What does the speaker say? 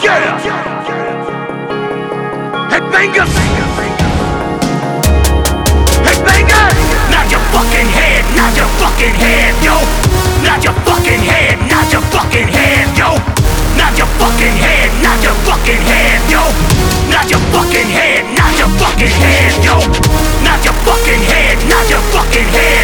Yeah. Headbangers. Headbangers. Nod your fucking head, nod your fucking head, yo. Nod your fucking head, nod your fucking head, yo. Nod your fucking head, nod your fucking head, yo. Nod your fucking head, nod your fucking head, yo. Nod your fucking head, nod your fucking head.